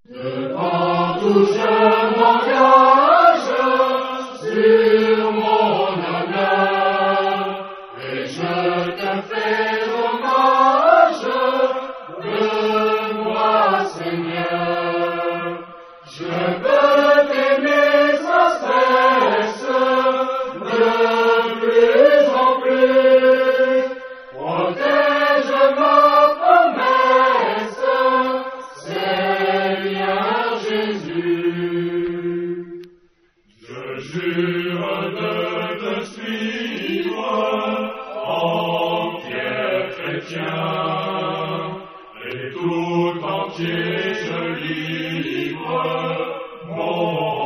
Devant tout je m'engage sur mon honneur, et je te fais hommage de moi, Seigneur. Je veux t'aimer sans cesse, de plus en plus. Protège ma promesse, Seigneur Jésus. Je jure de te suivre en pierre chrétien, et tout entier je livre mon